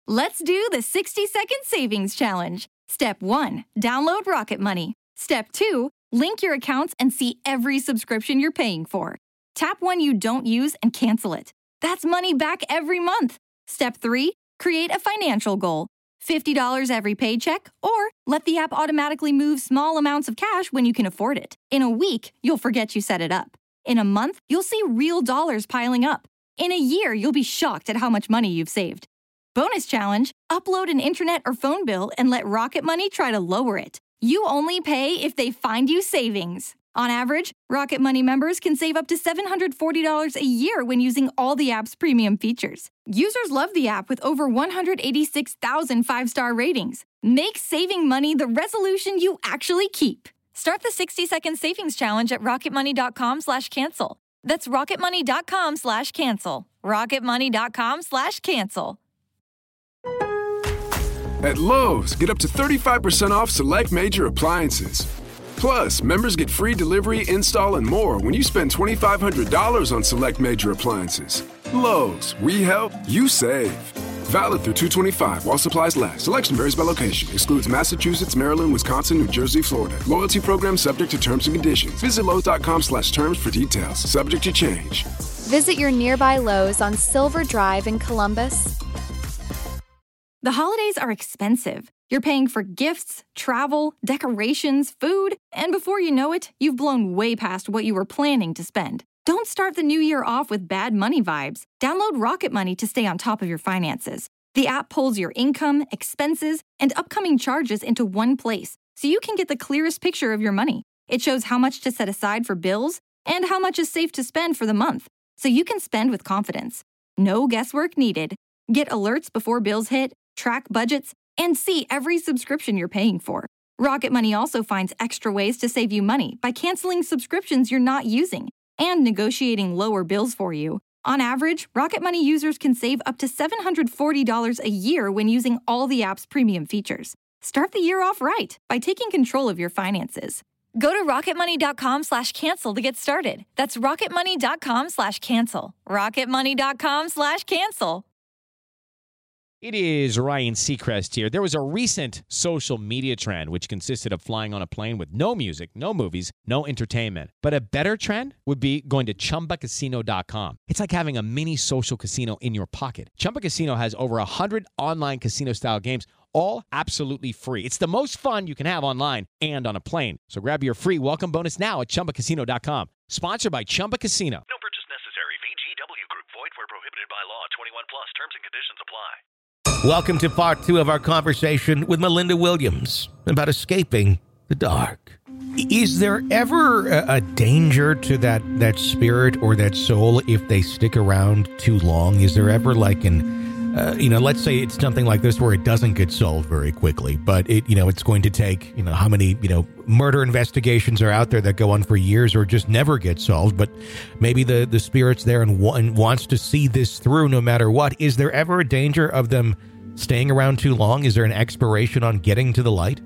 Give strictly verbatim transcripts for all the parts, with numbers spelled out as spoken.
Let's do the sixty second savings challenge. Step one, download Rocket Money. Step two, link your accounts and see every subscription you're paying for. Tap one you don't use and cancel it. That's money back every month. Step three, create a financial goal. fifty dollars every paycheck, or let the app automatically move small amounts of cash when you can afford it. In a week, you'll forget you set it up. In a month, you'll see real dollars piling up. In a year, you'll be shocked at how much money you've saved. Bonus challenge, upload an internet or phone bill and let Rocket Money try to lower it. You only pay if they find you savings. On average, Rocket Money members can save up to seven hundred forty dollars a year when using all the app's premium features. Users love the app with over one hundred eighty-six thousand five-star ratings. Make saving money the resolution you actually keep. Start the sixty second savings challenge at rocketmoney.com slash cancel. That's rocketmoney.com slash cancel. rocketmoney.com slash cancel. At Lowe's, get up to thirty-five percent off select major appliances. Plus, members get free delivery, install, and more when you spend twenty-five hundred dollars on select major appliances. Lowe's, we help, you save. Valid through two twenty-five while supplies last. Selection varies by location. Excludes Massachusetts, Maryland, Wisconsin, New Jersey, Florida. Loyalty program subject to terms and conditions. Visit Lowe's.com slash terms for details. Subject to change. Visit your nearby Lowe's on Silver Drive in Columbus. The holidays are expensive. You're paying for gifts, travel, decorations, food, and before you know it, you've blown way past what you were planning to spend. Don't start the new year off with bad money vibes. Download Rocket Money to stay on top of your finances. The app pulls your income, expenses, and upcoming charges into one place, so you can get the clearest picture of your money. It shows how much to set aside for bills and how much is safe to spend for the month, so you can spend with confidence. No guesswork needed. Get alerts before bills hit, track budgets, and see every subscription you're paying for. Rocket Money also finds extra ways to save you money by canceling subscriptions you're not using and negotiating lower bills for you. On average, Rocket Money users can save up to seven hundred forty dollars a year when using all the app's premium features. Start the year off right by taking control of your finances. Go to rocketmoney.com slash cancel to get started. That's rocketmoney.com slash cancel. rocketmoney.com slash cancel. It is Ryan Seacrest here. There was a recent social media trend which consisted of flying on a plane with no music, no movies, no entertainment. But a better trend would be going to chumba casino dot com. It's like having a mini social casino in your pocket. Chumba Casino has over one hundred online casino-style games, all absolutely free. It's the most fun you can have online and on a plane. So grab your free welcome bonus now at chumba casino dot com. Sponsored by Chumba Casino. No purchase necessary. V G W Group. Void where prohibited by law. twenty-one plus. Terms and conditions apply. Welcome to part two of our conversation with Melinda Williams about escaping the dark. Is there ever a, a danger to that, that spirit or that soul if they stick around too long? Is there ever like an, uh, you know, let's say it's something like this where it doesn't get solved very quickly, but it, you know, it's going to take, you know, how many, you know, murder investigations are out there that go on for years or just never get solved, but maybe the, the spirit's there and, wa- and wants to see this through no matter what. Is there ever a danger of them staying around too long? Is there an expiration on getting to the light?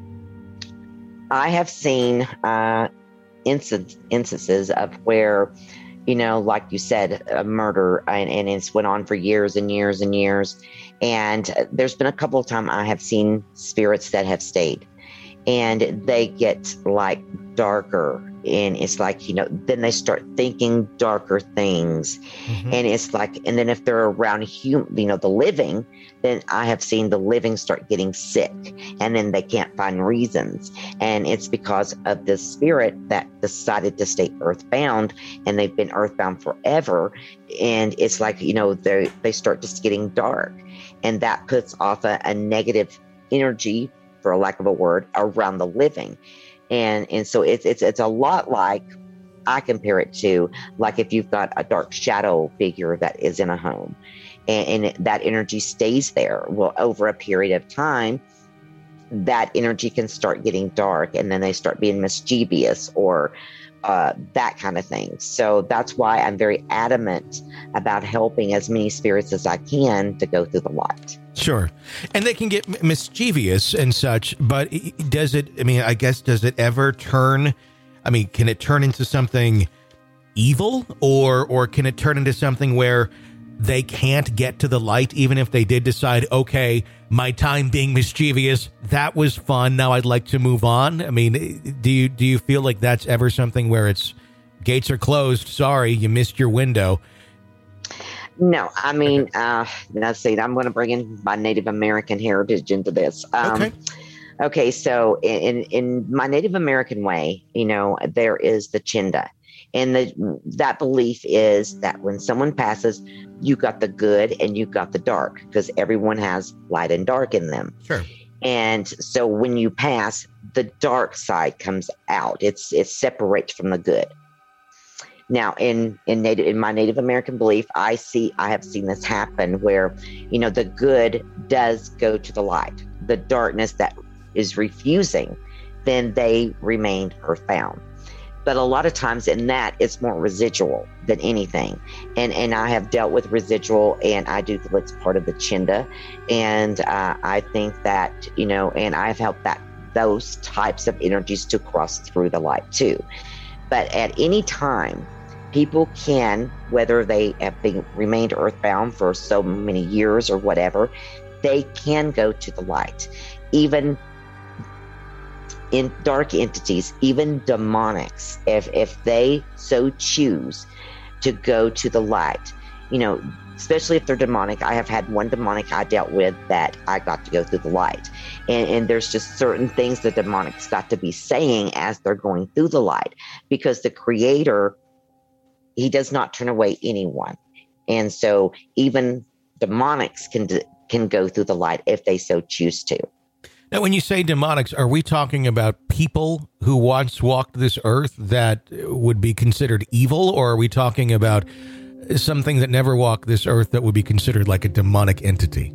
I have seen uh, inc- instances of where, you know, like you said, a murder, and, and it's went on for years and years and years. And there's been a couple of times I have seen spirits that have stayed, and they get like darker. And it's like, you know, then they start thinking darker things. Mm-hmm. And it's like, and then if they're around, hum, you know, the living, then I have seen the living start getting sick, and then they can't find reasons. And it's because of the spirit that decided to stay earthbound, and they've been earthbound forever. And it's like, you know, they they start just getting dark, and that puts off a, a negative energy, for a lack of a word, around the living. And and so it's it's it's a lot like, I compare it to like if you've got a dark shadow figure that is in a home, and, and that energy stays there. Well, over a period of time, that energy can start getting dark, and then they start being mischievous or uh, that kind of thing. So that's why I'm very adamant about helping as many spirits as I can to go through the light. Sure. And they can get mischievous and such, but does it, I mean, I guess, does it ever turn, I mean, can it turn into something evil, or or can it turn into something where they can't get to the light, even if they did decide, okay, my time being mischievous, that was fun, now I'd like to move on? I mean, do you do you feel like that's ever something where it's gates are closed, sorry, you missed your window? No, I mean, uh, let's see, I'm going to bring in my Native American heritage into this. Um, okay. Okay, so in, in my Native American way, you know, there is the Chinda. And the, that belief is that when someone passes, you got the good and you got the dark, because everyone has light and dark in them. Sure. And so when you pass, the dark side comes out. It's it separates from the good. Now, in in native in my Native American belief, I see I have seen this happen where, you know, the good does go to the light. The darkness that is refusing, then they remained earthbound. But a lot of times in that, it's more residual than anything. And and I have dealt with residual, and I do feel it's part of the Chinda. And uh, I think that, you know, and I've helped that those types of energies to cross through the light too. But at any time, people can, whether they have been remained earthbound for so many years or whatever, they can go to the light. Even in dark entities, even demonics, if if they so choose to go to the light, you know, especially if they're demonic. I have had one demonic I dealt with that I got to go through the light. And, and there's just certain things the demonics got to be saying as they're going through the light, because the creator, he does not turn away anyone. And so even demonics can can go through the light if they so choose to. Now, when you say demonics, are we talking about people who once walked this earth that would be considered evil, or are we talking about something that never walked this earth that would be considered like a demonic entity?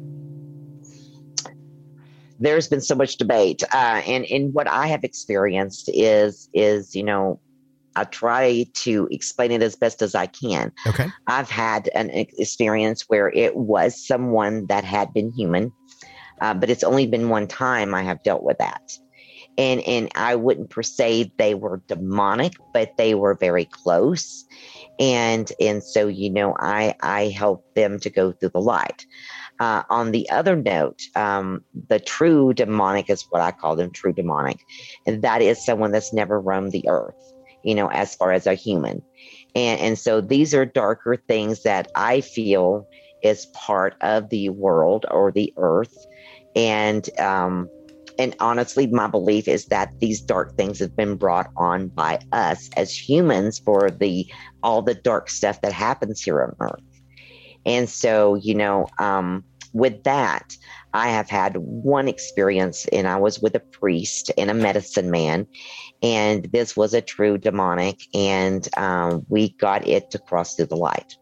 There's been so much debate, uh, and and what I have experienced is is you know, I try to explain it as best as I can. Okay, I've had an experience where it was someone that had been human. Uh, but it's only been one time I have dealt with that. And and I wouldn't per se they were demonic, but they were very close. And and so, you know, I, I helped them to go through the light. Uh, on the other note, um, the true demonic is what I call them, true demonic. And that is someone that's never roamed the earth, you know, as far as a human. And, and so these are darker things that I feel is part of the world or the earth. And um, and honestly, my belief is that these dark things have been brought on by us as humans for the all the dark stuff that happens here on Earth. And so, you know, um, with that, I have had one experience, and I was with a priest and a medicine man, and this was a true demonic, and um, we got it to cross through the light.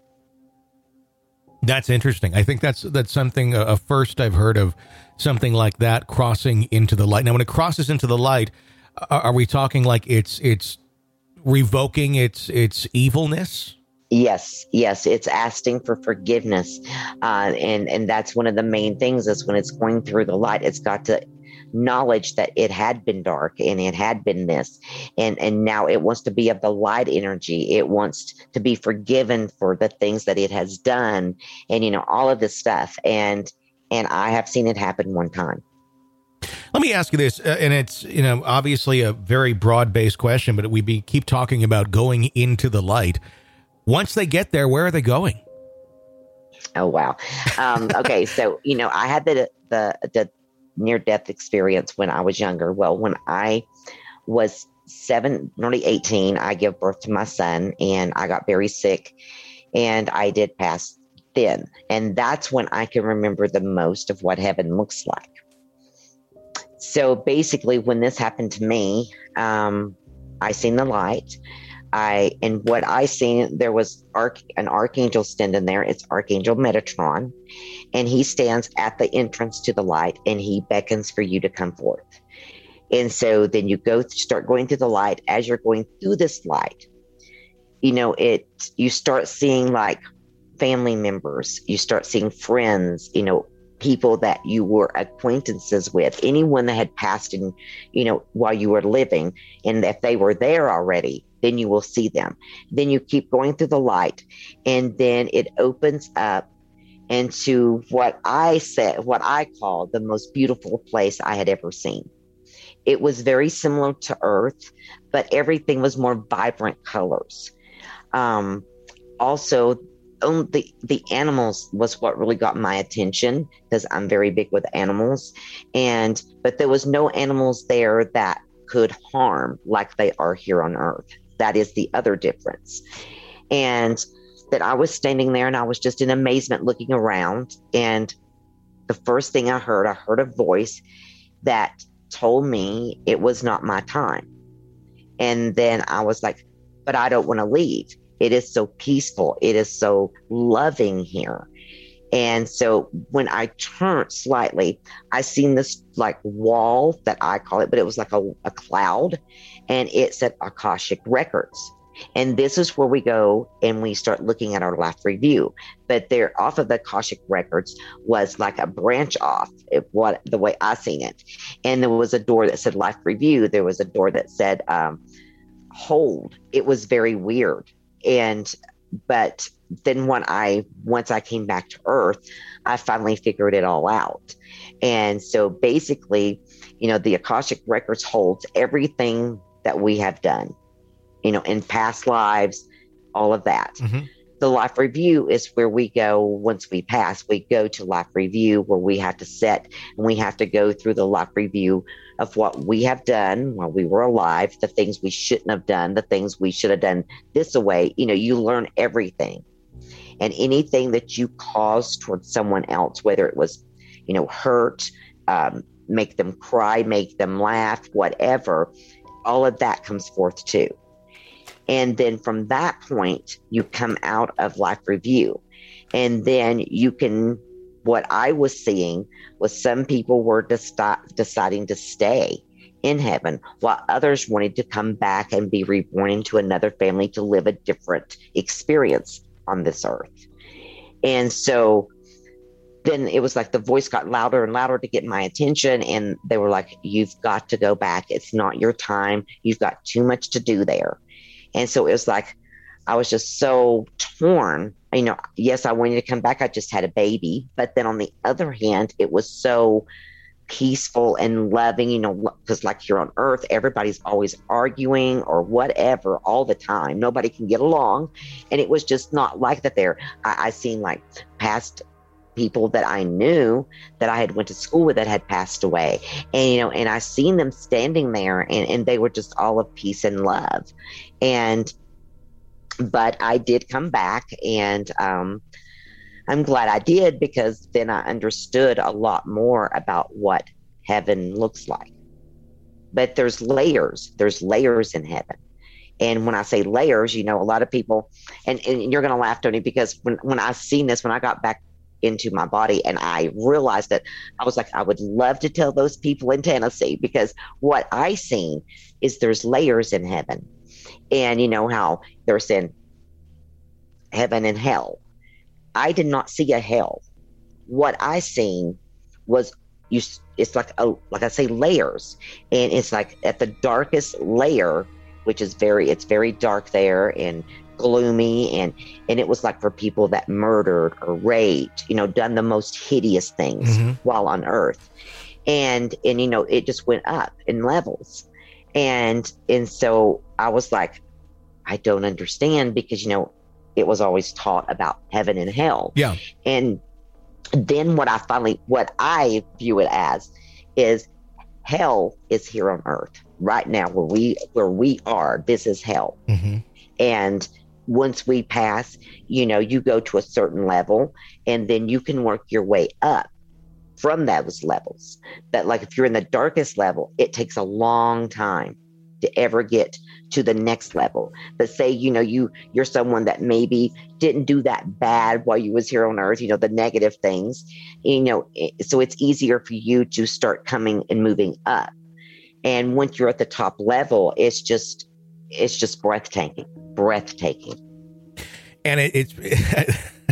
That's interesting. I think that's that's something, a uh, first I've heard of something like that crossing into the light. Now, when it crosses into the light, are, are we talking like it's it's revoking its its evilness? Yes, yes, it's asking for forgiveness, uh, and and that's one of the main things. Is when it's going through the light, it's got to knowledge that it had been dark and it had been this, and and now it wants to be of the light energy. It wants to be forgiven for the things that it has done, and you know, all of this stuff. And and I have seen it happen one time. Let me ask you this, uh, and it's, you know, obviously a very broad-based question, but we be keep talking about going into the light. Once they get there, where are they going? Oh wow. Um, okay, so you know, I had the the the near-death experience when I was younger. Well, when I was seven, nearly eighteen, I gave birth to my son, and I got very sick, and I did pass then. And that's when I can remember the most of what heaven looks like. So basically, when this happened to me, um, I seen the light. I and what I seen, there was arch, an archangel standing there. It's Archangel Metatron, and he stands at the entrance to the light, and he beckons for you to come forth. And so then you go start going through the light. As you're going through this light, you know, it you start seeing like family members. You start seeing friends. You know, people that you were acquaintances with, anyone that had passed in, you know, while you were living, and if they were there already, then you will see them. Then you keep going through the light, and then it opens up into what I said, what I call the most beautiful place I had ever seen. It was very similar to Earth, but everything was more vibrant colors. Um, also, um, the the animals was what really got my attention, because I'm very big with animals, and but there was no animals there that could harm like they are here on Earth. That is the other difference. And that I was standing there and I was just in amazement looking around. And the first thing I heard, I heard a voice that told me it was not my time. And then I was like, but I don't want to leave. It is so peaceful. It is so loving here. And so when I turned slightly, I seen this like wall that I call it, but it was like a, a cloud, and it said Akashic Records. And this is where we go and we start looking at our life review. But there, off of the Akashic Records was like a branch off, if what the way I seen it. And there was a door that said life review. There was a door that said um, hold. It was very weird. And but then when I once I came back to Earth, I finally figured it all out. And so basically, you know, the Akashic Records holds everything that we have done, you know, in past lives, all of that. Mm-hmm. The life review is where we go once we pass. We go to life review where we have to set and we have to go through the life review of what we have done while we were alive, the things we shouldn't have done, the things we should have done this way. You know, you learn everything. And anything that you caused towards someone else, whether it was, you know, hurt, um, make them cry, make them laugh, whatever, all of that comes forth too. And then from that point, you come out of life review. And then you can, what I was seeing was some people were deci- deciding to stay in heaven, while others wanted to come back and be reborn into another family to live a different experience on this earth. And so then it was like the voice got louder and louder to get my attention. And they were like, you've got to go back. It's not your time. You've got too much to do there. And so it was like, I was just so torn. You know, yes, I wanted to come back. I just had a baby. But then on the other hand, it was so peaceful and loving, you know, because like here on Earth, everybody's always arguing or whatever all the time. Nobody can get along. And it was just not like that there. I, I seen like past people that I knew that I had went to school with that had passed away. And, you know, and I seen them standing there and, and they were just all of peace and love. And, but I did come back and, um, I'm glad I did, because then I understood a lot more about what heaven looks like. But there's layers, there's layers in heaven. And when I say layers, you know, a lot of people, and, and you're going to laugh, Tony, because when, when I seen this, when I got back into my body and I realized that, I was like, I would love to tell those people in Tennessee, because what I seen is there's layers in heaven. And you know how they're saying heaven and hell. I did not see a hell. What I seen was you. It's like a, like I say, layers, and it's like at the darkest layer, which is very, it's very dark there and gloomy, and and it was like for people that murdered or raped, you know, done the most hideous things mm-hmm. while on Earth, and and you know, it just went up in levels, and and so I was like, I don't understand, because you know, it was always taught about heaven and hell. Yeah. And then what I finally, what I view it as is hell is here on Earth right now, where we, where we are. This is hell. Mm-hmm. And once we pass, you know, you go to a certain level and then you can work your way up from those levels. But like if you're in the darkest level, it takes a long time to ever get to the next level. But say, you know, you, you're someone that maybe didn't do that bad while you was here on Earth, you know, the negative things, you know, so it's easier for you to start coming and moving up. And once you're at the top level, it's just, it's just breathtaking, breathtaking. And it, it's,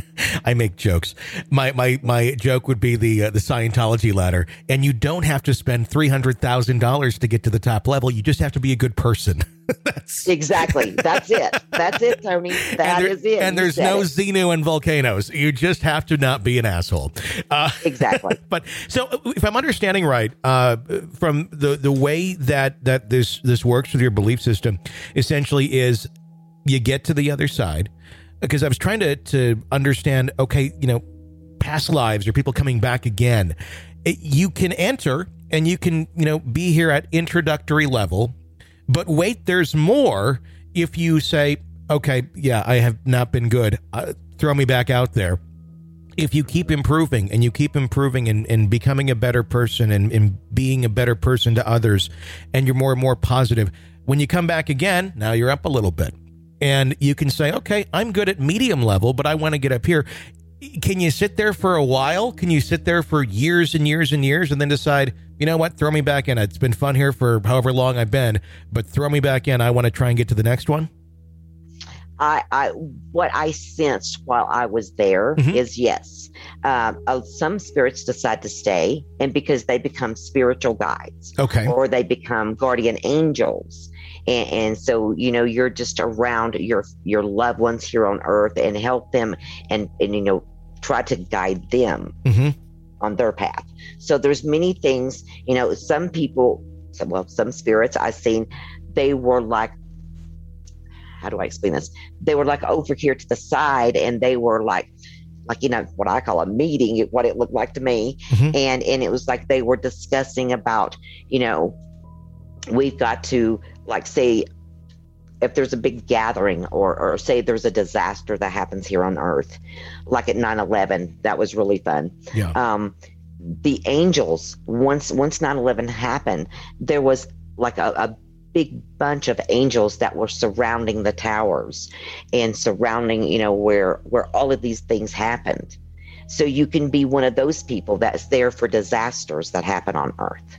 I make jokes. My my my joke would be the uh, the Scientology ladder, and you don't have to spend three hundred thousand dollars to get to the top level. You just have to be a good person. That's exactly. That's it. That's it, Tony. That and there, is it. And You there's said no it. Xenu and volcanoes. You just have to not be an asshole. Uh, Exactly. But so, if I'm understanding right, uh, from the the way that that this this works with your belief system, essentially is you get to the other side. Because I was trying to to understand. Okay, you know, past lives or people coming back again. It, you can enter and you can you know be here at introductory level. But wait, there's more. If you say, okay, yeah, I have not been good, uh, throw me back out there. If you keep improving and you keep improving and, and becoming a better person and, and being a better person to others, and you're more and more positive, when you come back again, now you're up a little bit. And you can say, okay, I'm good at medium level, but I want to get up here. Can you sit there for a while? Can you sit there for years and years and years and then decide, you know what, throw me back in. It's been fun here for however long I've been, but throw me back in. I want to try and get to the next one. I, I what I sensed while I was there Mhm. is yes. Um, uh, some spirits decide to stay, and because they become spiritual guides, Okay. or they become guardian angels. And, and so, you know, you're just around your your loved ones here on earth and help them and, and you know, try to guide them Mm-hmm. on their path. So there's many things, you know, some people, some, well, some spirits I've seen, they were like, how do I explain this? They were like over here to the side, and they were like, like, you know, what I call a meeting, what it looked like to me. Mhm. And, and it was like they were discussing about, you know, we've got to, like, say, if there's a big gathering, or, or say there's a disaster that happens here on earth, like at nine eleven, that was really fun. Yeah. Um, the angels, once, once nine eleven happened, there was like a, a big bunch of angels that were surrounding the towers and surrounding, you know, where, where all of these things happened. So you can be one of those people that's there for disasters that happen on earth.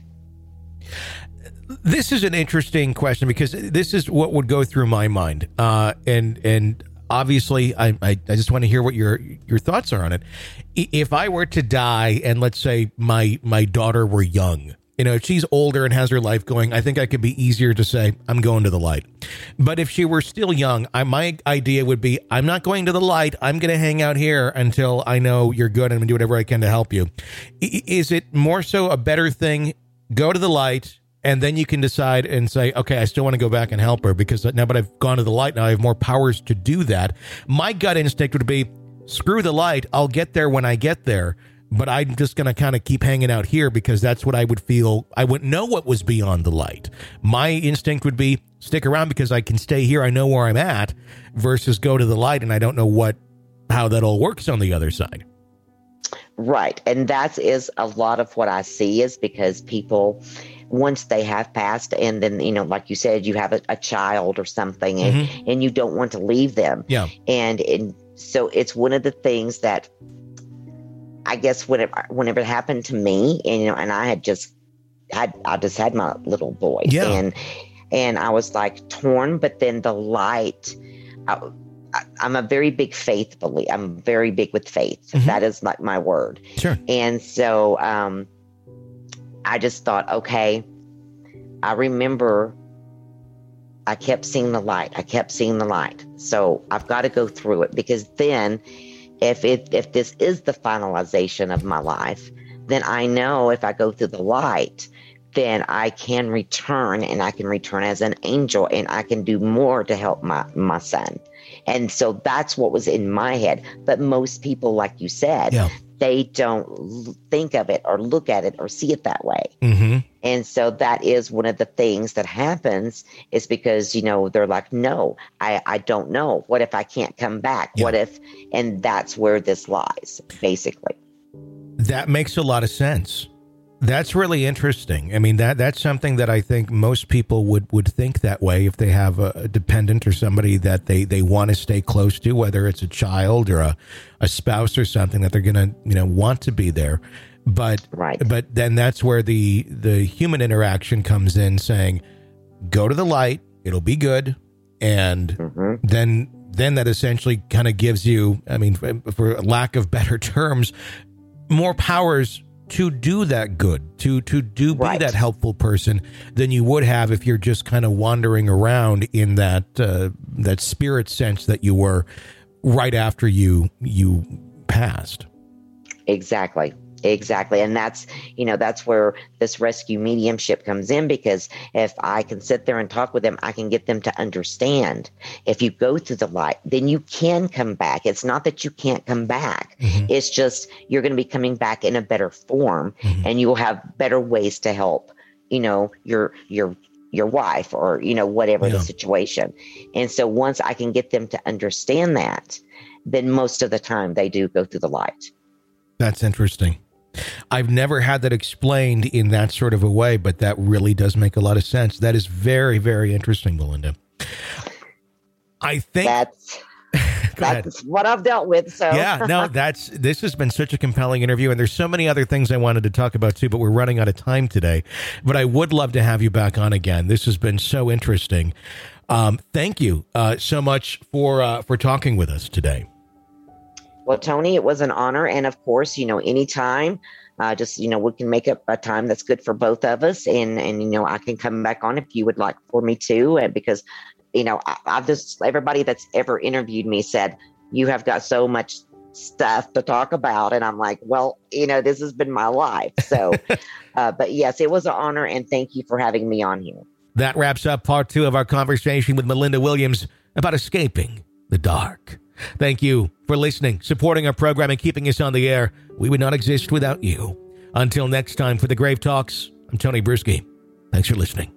This is an interesting question, because this is what would go through my mind. Uh, and, and obviously I, I, I just want to hear what your, your thoughts are on it. If I were to die and let's say my, my daughter were young, you know, if she's older and has her life going, I think I could be easier to say, I'm going to the light. But if she were still young, I, my idea would be, I'm not going to the light. I'm going to hang out here until I know you're good, and I'm going to do whatever I can to help you. I, is it more so a better thing, go to the light, and then you can decide and say, okay, I still want to go back and help her, because now that I've gone to the light, now I have more powers to do that. My gut instinct would be, screw the light. I'll get there when I get there. But I'm just going to kind of keep hanging out here, because that's what I would feel. I wouldn't know what was beyond the light. My instinct would be stick around because I can stay here. I know where I'm at, versus go to the light and I don't know what, how that all works on the other side. Right. And that is a lot of what I see, is because people, once they have passed, and then, you know, like you said, you have a, a child or something, and, Mhm. and you don't want to leave them. Yeah. And, and so it's one of the things that I guess whenever, whenever it happened to me, and, you know, and I had just had, I just had my little boy, Yeah. and, and I was like torn, but then the light, I, I, I'm a very big faith believer. I'm very big with faith. Mhm. That is like my word. Sure. And so, um, I just thought, okay, I remember I kept seeing the light. I kept seeing the light. So I've got to go through it, because then if it, if this is the finalization of my life, then I know if I go through the light, then I can return, and I can return as an angel, and I can do more to help my, my son. And so that's what was in my head. But most people, like you said, Yeah. they don't l- think of it or look at it or see it that way. Mm-hmm. And so that is one of the things that happens, is because, you know, they're like, no, I, I don't know. What if I can't come back? Yeah. What if, and that's where this lies, basically. That makes a lot of sense. That's really interesting. I mean, that that's something that I think most people would, would think that way if they have a, a dependent or somebody that they, they want to stay close to, whether it's a child or a, a spouse or something, that they're going to, you know, want to be there. But, Right. but then that's where the, the human interaction comes in, saying, go to the light, it'll be good. And hmm then then that essentially kind of gives you, I mean, for, for lack of better terms, more powers to do that good, to to do be Right. that helpful person than you would have if you're just kind of wandering around in that uh, that spirit sense that you were right after you you passed. Exactly. Exactly. And that's, you know, that's where this rescue mediumship comes in, because if I can sit there and talk with them, I can get them to understand. If you go through the light, then you can come back. It's not that you can't come back. Mm-hmm. It's just you're going to be coming back in a better form, Mm-hmm. and you will have better ways to help, you know, your, your, your wife, or, you know, whatever Yeah. the situation. And so once I can get them to understand that, then most of the time they do go through the light. That's interesting. I've never had that explained in that sort of a way, but that really does make a lot of sense. That is very, very interesting, Melinda. I think That's Go ahead. that's what I've dealt with. So Yeah, no, that's this has been such a compelling interview, and there's so many other things I wanted to talk about too, but we're running out of time today. But I would love to have you back on again. This has been so interesting. Um, thank you uh, so much for uh, for talking with us today. Well, Tony, it was an honor. And of course, you know, anytime, uh, just, you know, we can make up a time that's good for both of us. And, and, you know, I can come back on if you would like for me to, and because, you know, I, I've just, everybody that's ever interviewed me said, you have got so much stuff to talk about. And I'm like, well, you know, this has been my life. So, uh, but yes, it was an honor. And thank you for having me on here. That wraps up part two of our conversation with Melinda Williams about escaping the dark. Thank you for listening, supporting our program, and keeping us on the air. We would not exist without you. Until next time, for the Grave Talks, I'm Tony Bruschi. Thanks for listening.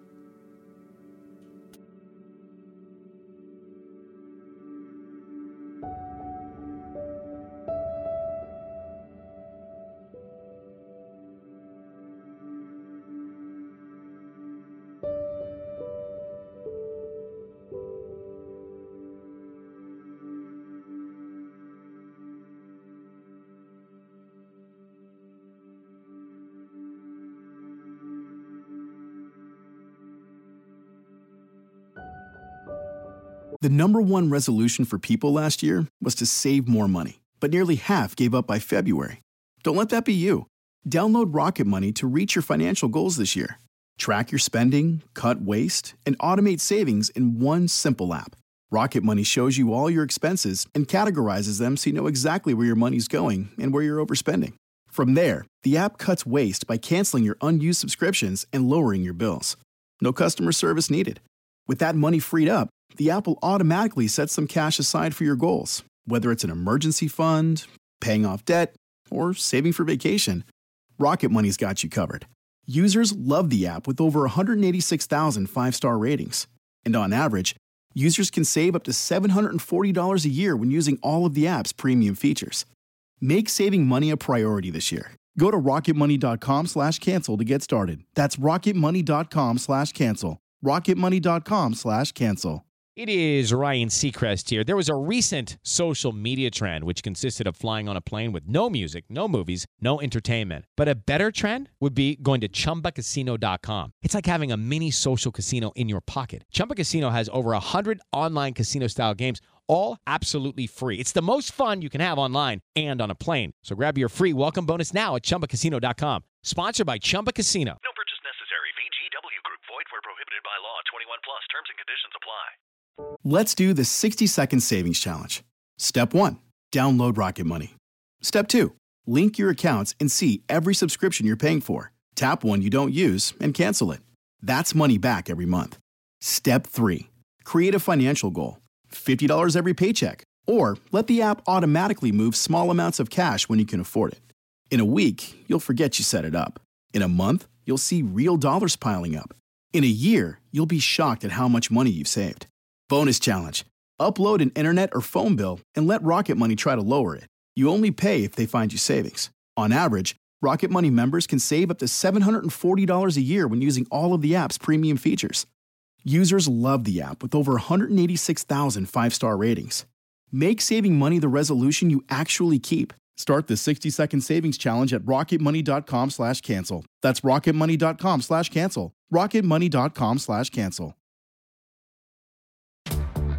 The number one resolution for people last year was to save more money, but nearly half gave up by February. Don't let that be you. Download Rocket Money to reach your financial goals this year. Track your spending, cut waste, and automate savings in one simple app. Rocket Money shows you all your expenses and categorizes them so you know exactly where your money's going and where you're overspending. From there, the app cuts waste by canceling your unused subscriptions and lowering your bills. No customer service needed. With that money freed up, the app will automatically set some cash aside for your goals, whether it's an emergency fund, paying off debt, or saving for vacation. Rocket Money's got you covered. Users love the app with over one hundred eighty-six thousand five-star ratings. And on average, users can save up to seven hundred forty dollars a year when using all of the app's premium features. Make saving money a priority this year. Go to rocketmoney.com slash cancel to get started. That's rocketmoney.com slash cancel. rocketmoney.com slash cancel. It is Ryan Seacrest here. There was a recent social media trend which consisted of flying on a plane with no music, no movies, no entertainment. But a better trend would be going to chumba casino dot com. It's like having a mini social casino in your pocket. Chumba Casino has over one hundred online casino-style games, all absolutely free. It's the most fun you can have online and on a plane. So grab your free welcome bonus now at chumba casino dot com. Sponsored by Chumba Casino. No purchase necessary. V G W Group. Void where prohibited by law. twenty-one plus. Terms and conditions apply. Let's do the sixty second savings challenge. Step one, download Rocket Money. Step two, link your accounts and see every subscription you're paying for. Tap one you don't use and cancel it. That's money back every month. Step three, create a financial goal. fifty dollars every paycheck. Or let the app automatically move small amounts of cash when you can afford it. In a week, you'll forget you set it up. In a month, you'll see real dollars piling up. In a year, you'll be shocked at how much money you've saved. Bonus challenge. Upload an internet or phone bill and let Rocket Money try to lower it. You only pay if they find you savings. On average, Rocket Money members can save up to seven hundred forty dollars a year when using all of the app's premium features. Users love the app with over one hundred eighty-six thousand five-star ratings. Make saving money the resolution you actually keep. Start the sixty second savings challenge at rocketmoney.com slash cancel. That's rocketmoney.com slash cancel. rocketmoney.com slash cancel.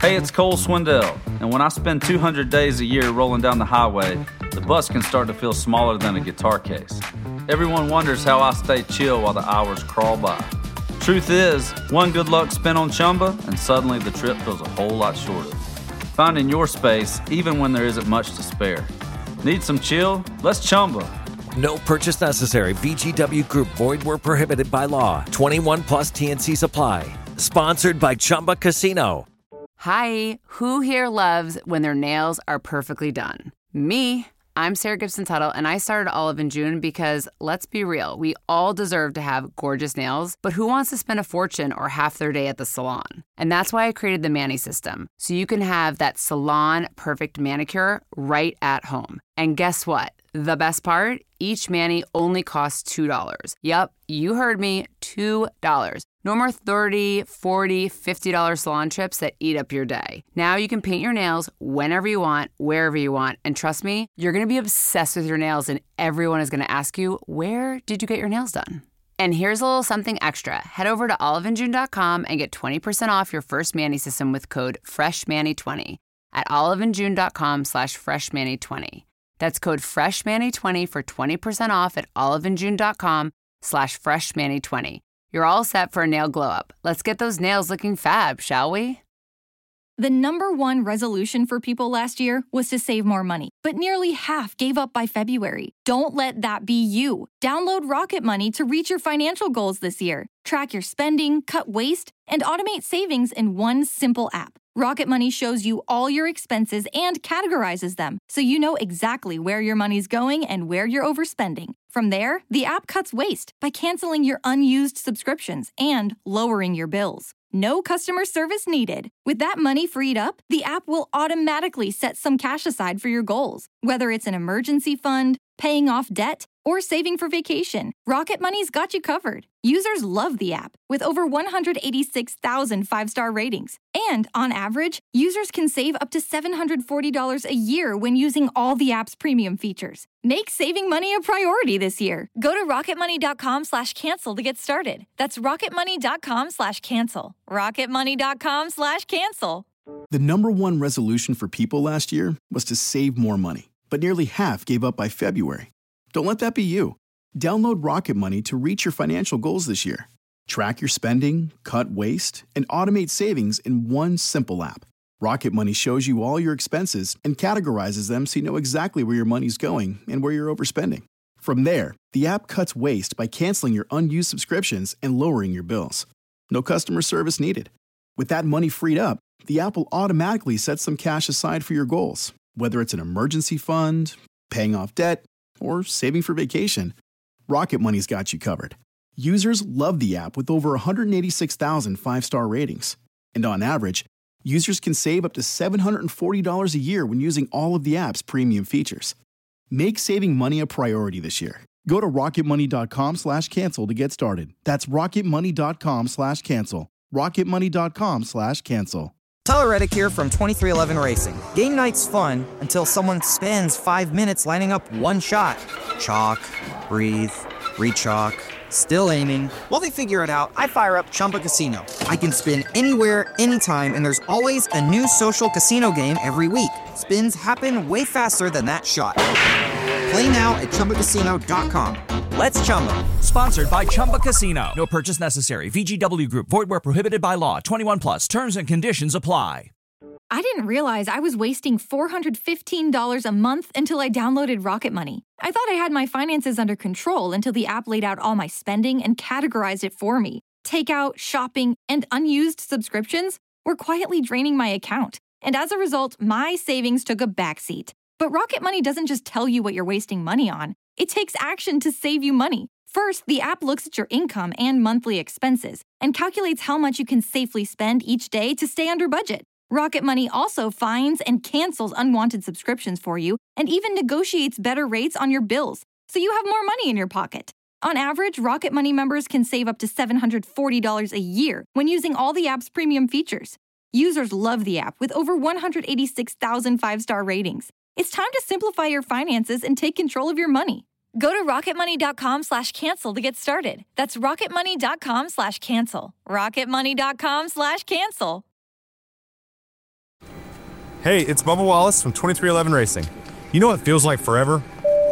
Hey, it's Cole Swindell, and when I spend two hundred days a year rolling down the highway, the bus can start to feel smaller than a guitar case. Everyone wonders how I stay chill while the hours crawl by. Truth is, one good luck spin on Chumba, and suddenly the trip feels a whole lot shorter. Finding your space, even when there isn't much to spare. Need some chill? Let's Chumba. No purchase necessary. V G W Group. Void where prohibited by law. twenty-one plus T N Cs apply. Sponsored by Chumba Casino. Hi, who here loves when their nails are perfectly done? Me. I'm Sarah Gibson Tuttle, and I started Olive in June because, let's be real, we all deserve to have gorgeous nails, but who wants to spend a fortune or half their day at the salon? And that's why I created the Mani System, so you can have that salon-perfect manicure right at home. And guess what? The best part? Each mani only costs two dollars. Yep, you heard me, two dollars. No more thirty dollars, forty dollars, fifty dollars salon trips that eat up your day. Now you can paint your nails whenever you want, wherever you want. And trust me, you're going to be obsessed with your nails and everyone is going to ask you, where did you get your nails done? And here's a little something extra. Head over to olive and june dot com and get twenty percent off your first Mani System with code fresh mani twenty at olive and june dot com slash fresh mani twenty. That's code fresh mani twenty for twenty percent off at olive and june dot com slash fresh mani twenty. You're all set for a nail glow up. Let's get those nails looking fab, shall we? The number one resolution for people last year was to save more money, but nearly half gave up by February. Don't let that be you. Download Rocket Money to reach your financial goals this year. Track your spending, cut waste, and automate savings in one simple app. Rocket Money shows you all your expenses and categorizes them, so you know exactly where your money's going and where you're overspending. From there, the app cuts waste by canceling your unused subscriptions and lowering your bills. No customer service needed. With that money freed up, the app will automatically set some cash aside for your goals, whether it's an emergency fund, paying off debt, or saving for vacation. Rocket Money's got you covered. Users love the app, with over one hundred eighty-six thousand five-star ratings. And on average, users can save up to seven hundred forty dollars a year when using all the app's premium features. Make saving money a priority this year. Go to rocketmoney.com slash cancel to get started. That's rocketmoney.com slash cancel. rocketmoney.com slash cancel. The number one resolution for people last year was to save more money, but nearly half gave up by February. Don't let that be you. Download Rocket Money to reach your financial goals this year. Track your spending, cut waste, and automate savings in one simple app. Rocket Money shows you all your expenses and categorizes them so you know exactly where your money's going and where you're overspending. From there, the app cuts waste by canceling your unused subscriptions and lowering your bills. No customer service needed. With that money freed up, the app will automatically set some cash aside for your goals, whether it's an emergency fund, paying off debt, or saving for vacation. Rocket Money's got you covered. Users love the app with over one hundred eighty-six thousand five-star ratings. And on average, users can save up to seven hundred forty dollars a year when using all of the app's premium features. Make saving money a priority this year. Go to rocketmoney.com slash cancel to get started. That's rocketmoney.com slash cancel. rocketmoney.com slash cancel. Tyler Reddick here from twenty-three eleven Racing. Game night's fun until someone spends five minutes lining up one shot. Chalk, breathe, re-chalk, still aiming. While they figure it out, I fire up Chumba Casino. I can spin anywhere, anytime, and there's always a new social casino game every week. Spins happen way faster than that shot. Play now at chumba casino dot com. Let's Chumba. Sponsored by Chumba Casino. No purchase necessary. V G W Group. Void where prohibited by law. twenty-one plus. Terms and conditions apply. I didn't realize I was wasting four hundred fifteen dollars a month until I downloaded Rocket Money. I thought I had my finances under control until the app laid out all my spending and categorized it for me. Takeout, shopping, and unused subscriptions were quietly draining my account. And as a result, my savings took a backseat. But Rocket Money doesn't just tell you what you're wasting money on. It takes action to save you money. First, the app looks at your income and monthly expenses and calculates how much you can safely spend each day to stay under budget. Rocket Money also finds and cancels unwanted subscriptions for you and even negotiates better rates on your bills, so you have more money in your pocket. On average, Rocket Money members can save up to seven hundred forty dollars a year when using all the app's premium features. Users love the app with over one hundred eighty-six thousand five-star ratings. It's time to simplify your finances and take control of your money. Go to rocketmoney.com slash cancel to get started. That's rocketmoney.com slash cancel. rocketmoney.com slash cancel. Hey, it's Bubba Wallace from twenty-three eleven Racing. You know what feels like forever?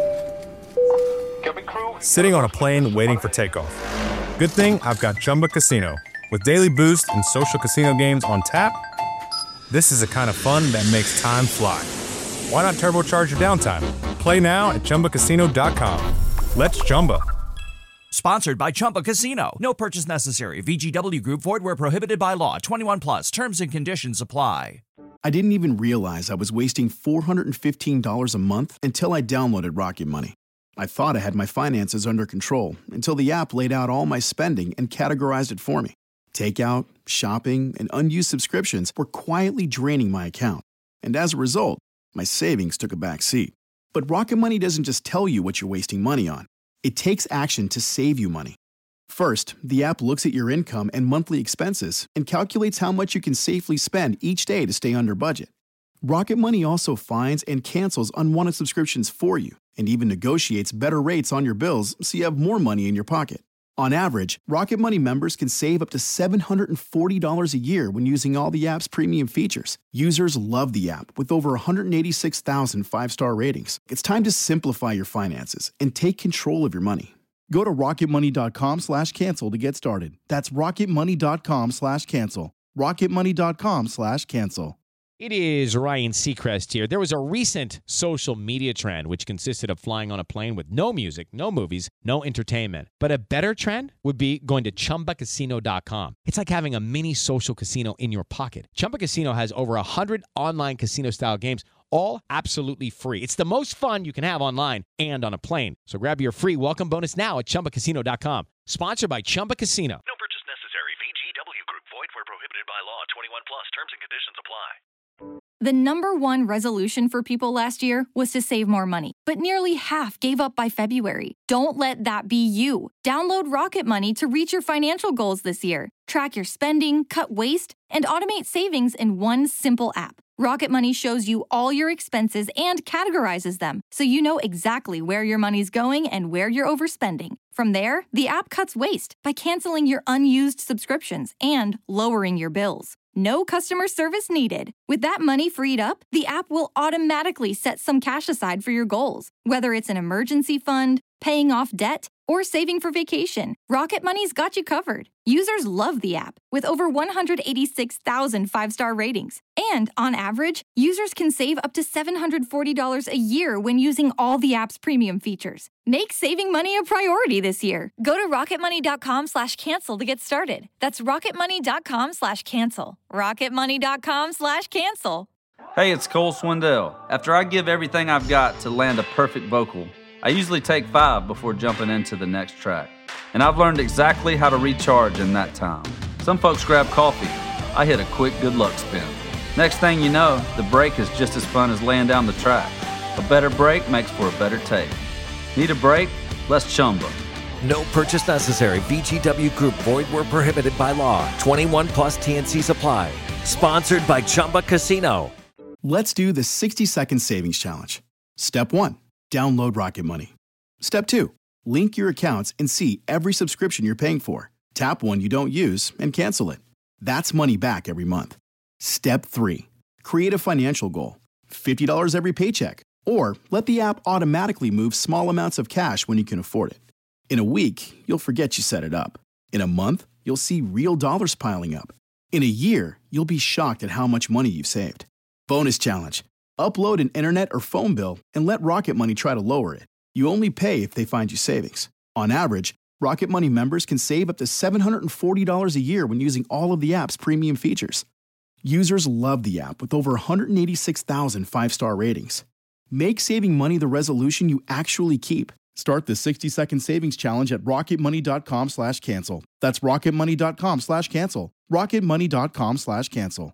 Sitting on a plane waiting for takeoff. Good thing I've got Chumba Casino. With daily boost and social casino games on tap, this is the kind of fun that makes time fly. Why not turbocharge your downtime? Play now at Chumba Casino dot com. Let's Chumba. Sponsored by Chumba Casino. No purchase necessary. V G W Group. Void where prohibited by law. twenty-one plus. Terms and conditions apply. I didn't even realize I was wasting four hundred fifteen dollars a month until I downloaded Rocket Money. I thought I had my finances under control until the app laid out all my spending and categorized it for me. Takeout, shopping, and unused subscriptions were quietly draining my account. And as a result, my savings took a back seat. But Rocket Money doesn't just tell you what you're wasting money on. It takes action to save you money. First, the app looks at your income and monthly expenses and calculates how much you can safely spend each day to stay under budget. Rocket Money also finds and cancels unwanted subscriptions for you and even negotiates better rates on your bills so you have more money in your pocket. On average, Rocket Money members can save up to seven hundred forty dollars a year when using all the app's premium features. Users love the app with over one hundred eighty-six thousand five-star ratings. It's time to simplify your finances and take control of your money. Go to rocketmoney.com slash cancel to get started. That's rocketmoney.com slash cancel. rocketmoney.com slash cancel. It is Ryan Seacrest here. There was a recent social media trend which consisted of flying on a plane with no music, no movies, no entertainment. But a better trend would be going to chumba casino dot com. It's like having a mini social casino in your pocket. Chumba Casino has over one hundred online casino-style games, all absolutely free. It's the most fun you can have online and on a plane. So grab your free welcome bonus now at chumba casino dot com. Sponsored by Chumba Casino. No purchase necessary. V G W Group. Void where prohibited by law. twenty-one plus. Terms and conditions apply. The number one resolution for people last year was to save more money, but nearly half gave up by February. Don't let that be you. Download Rocket Money to reach your financial goals this year. Track your spending, cut waste, and automate savings in one simple app. Rocket Money shows you all your expenses and categorizes them, so you know exactly where your money's going and where you're overspending. From there, the app cuts waste by canceling your unused subscriptions and lowering your bills. No customer service needed. With that money freed up, the app will automatically set some cash aside for your goals. Whether it's an emergency fund, paying off debt, or saving for vacation, Rocket Money's got you covered. Users love the app, with over one hundred eighty-six thousand five-star ratings. And on average, users can save up to seven hundred forty dollars a year when using all the app's premium features. Make saving money a priority this year. Go to rocketmoney.com slash cancel to get started. That's rocketmoney.com slash cancel. rocketmoney.com slash cancel. Hey, it's Cole Swindell. After I give everything I've got to land a perfect vocal, I usually take five before jumping into the next track. And I've learned exactly how to recharge in that time. Some folks grab coffee. I hit a quick good luck spin. Next thing you know, the break is just as fun as laying down the track. A better break makes for a better take. Need a break? Let's chumba. No purchase necessary. V G W Group. Void where prohibited by law. twenty-one plus T N C supply. Sponsored by Chumba Casino. Let's do the sixty second savings challenge. Step one. Download Rocket Money. Step two, link your accounts and see every subscription you're paying for. Tap one you don't use and cancel it. That's money back every month. Step three, create a financial goal. fifty dollars every paycheck. Or let the app automatically move small amounts of cash when you can afford it. In a week, you'll forget you set it up. In a month, you'll see real dollars piling up. In a year, you'll be shocked at how much money you've saved. Bonus challenge. Upload an internet or phone bill and let Rocket Money try to lower it. You only pay if they find you savings. On average, Rocket Money members can save up to seven hundred forty dollars a year when using all of the app's premium features. Users love the app with over one hundred eighty-six thousand five-star ratings. Make saving money the resolution you actually keep. Start the sixty second savings challenge at rocketmoney.com slash cancel. That's rocketmoney.com slash cancel. rocketmoney.com slash cancel.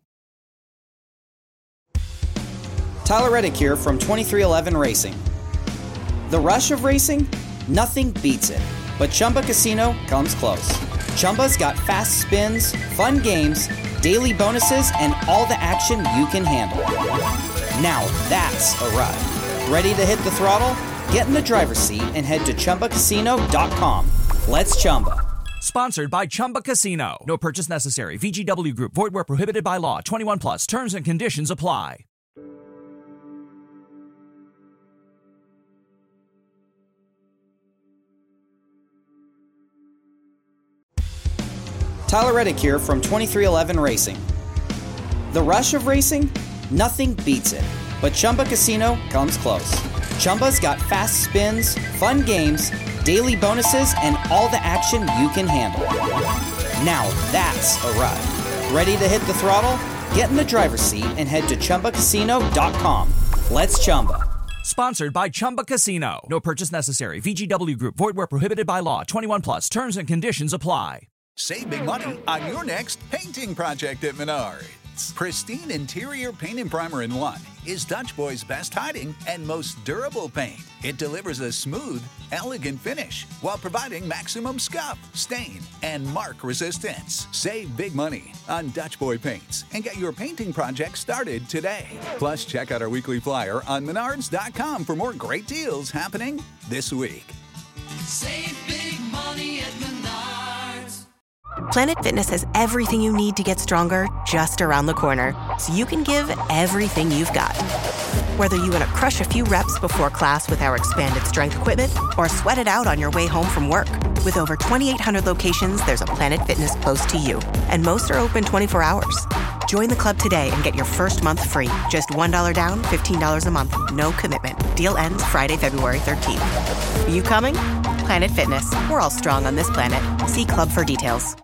Tyler Reddick here from twenty-three eleven Racing. The rush of racing? Nothing beats it. But Chumba Casino comes close. Chumba's got fast spins, fun games, daily bonuses, and all the action you can handle. Now that's a ride. Ready to hit the throttle? Get in the driver's seat and head to chumba casino dot com. Let's Chumba. Sponsored by Chumba Casino. No purchase necessary. V G W Group. Void where prohibited by law. twenty-one plus. Terms and conditions apply. Tyler Reddick here from twenty-three eleven Racing. The rush of racing? Nothing beats it. But Chumba Casino comes close. Chumba's got fast spins, fun games, daily bonuses, and all the action you can handle. Now that's a ride. Ready to hit the throttle? Get in the driver's seat and head to Chumba Casino dot com. Let's Chumba. Sponsored by Chumba Casino. No purchase necessary. V G W Group. Void where prohibited by law. twenty-one plus. Terms and conditions apply. Save big money on your next painting project at Menards. Pristine interior paint and primer in one is Dutch Boy's best hiding and most durable paint. It delivers a smooth, elegant finish while providing maximum scuff, stain, and mark resistance. Save big money on Dutch Boy paints and get your painting project started today. Plus, check out our weekly flyer on menards dot com for more great deals happening this week. Save big money at Menards. Planet Fitness has everything you need to get stronger just around the corner, so you can give everything you've got. Whether you want to crush a few reps before class with our expanded strength equipment or sweat it out on your way home from work. With over twenty-eight hundred locations, there's a Planet Fitness close to you, and most are open twenty-four hours. Join the club today and get your first month free. Just one dollar down, fifteen dollars a month. No commitment. Deal ends Friday, February thirteenth. You coming? Planet Fitness. We're all strong on this planet. See club for details.